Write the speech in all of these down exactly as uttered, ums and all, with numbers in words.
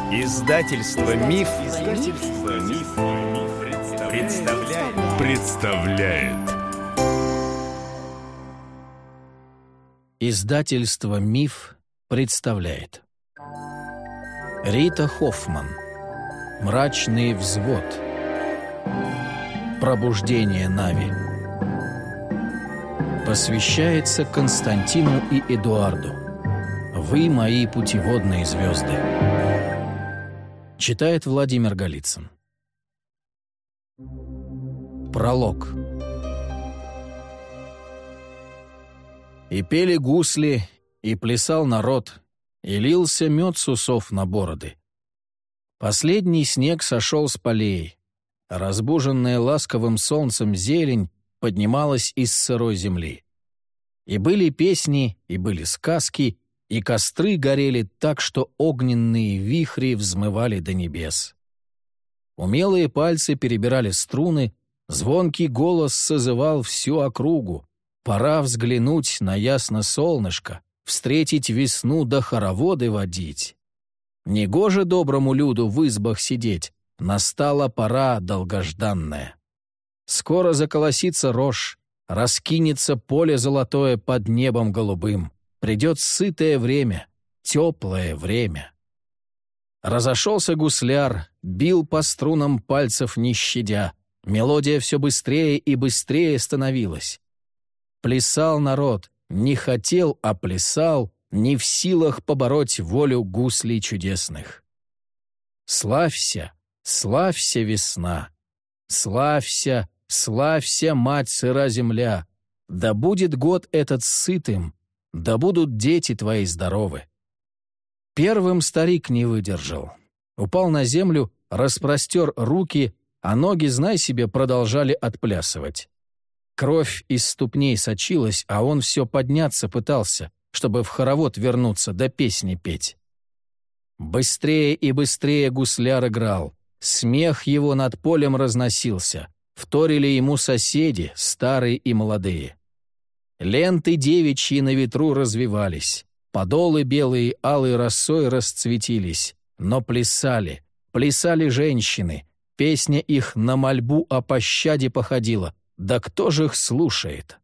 Издательство Миф, Издательство Миф, представляет. представляет. Издательство Миф представляет. Рита Хоффман. Мрачный взвод. Пробуждение Нави. Посвящается Константину и Эдуарду. Вы мои путеводные звезды. Читает Владимир Голицын. Пролог. И пели гусли, и плясал народ, и лился мед с усов на бороды. Последний снег сошел с полей. Разбуженная ласковым солнцем зелень поднималась из сырой земли. И были песни, и были сказки, и костры горели так, что огненные вихри взмывали до небес. Умелые пальцы перебирали струны, звонкий голос созывал всю округу. Пора взглянуть на ясно солнышко, встретить весну да хороводы водить. Негоже доброму люду в избах сидеть, настала пора долгожданная. Скоро заколосится рожь, раскинется поле золотое под небом голубым. Придет сытое время, теплое время. Разошелся гусляр, бил по струнам пальцев не щадя. Мелодия все быстрее и быстрее становилась. Плясал народ, не хотел, а плясал, не в силах побороть волю гуслей чудесных. Славься, славься, весна! Славься, славься, мать сыра земля! Да будет год этот сытым, да будут дети твои здоровы. Первым старик не выдержал. Упал на землю, распростер руки, а ноги, знай себе, продолжали отплясывать. Кровь из ступней сочилась, а он все подняться пытался, чтобы в хоровод вернуться да песни петь. Быстрее и быстрее гусляр играл. Смех его над полем разносился. Вторили ему соседи, старые и молодые. Ленты девичьи на ветру развивались, подолы белые алой росой расцветились, но плясали, плясали женщины, песня их на мольбу о пощаде походила, да кто же их слушает?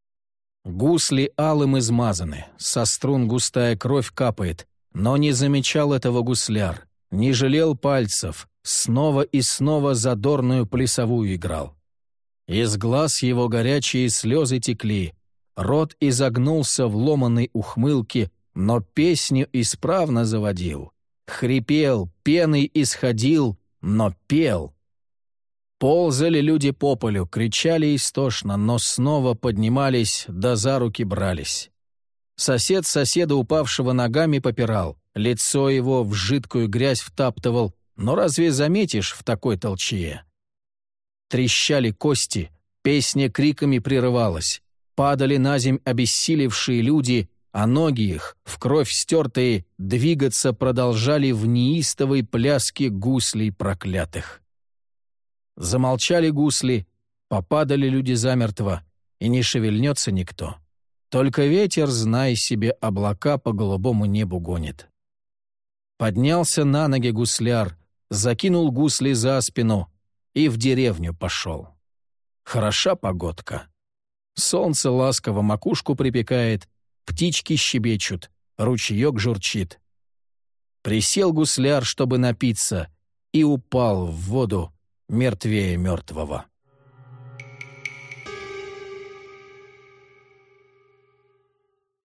Гусли алым измазаны, со струн густая кровь капает, но не замечал этого гусляр, не жалел пальцев, снова и снова задорную плясовую играл. Из глаз его горячие слезы текли, рот изогнулся в ломаной ухмылке, но песню исправно заводил. Хрипел, пеной исходил, но пел. Ползали люди по полю, кричали истошно, но снова поднимались, да за руки брались. Сосед соседа упавшего ногами попирал, лицо его в жидкую грязь втаптывал, но разве заметишь в такой толчее? Трещали кости, песня криками прерывалась. Падали на земь обессилевшие люди, а ноги их, в кровь стертые, двигаться продолжали в неистовой пляске гуслей проклятых. Замолчали гусли, попадали люди замертво, и не шевельнется никто. Только ветер, знай себе, облака по голубому небу гонит. Поднялся на ноги гусляр, закинул гусли за спину и в деревню пошел. Хороша погодка. Солнце ласково макушку припекает, птички щебечут, ручеек журчит. Присел гусляр, чтобы напиться, и упал в воду мертвее мертвого.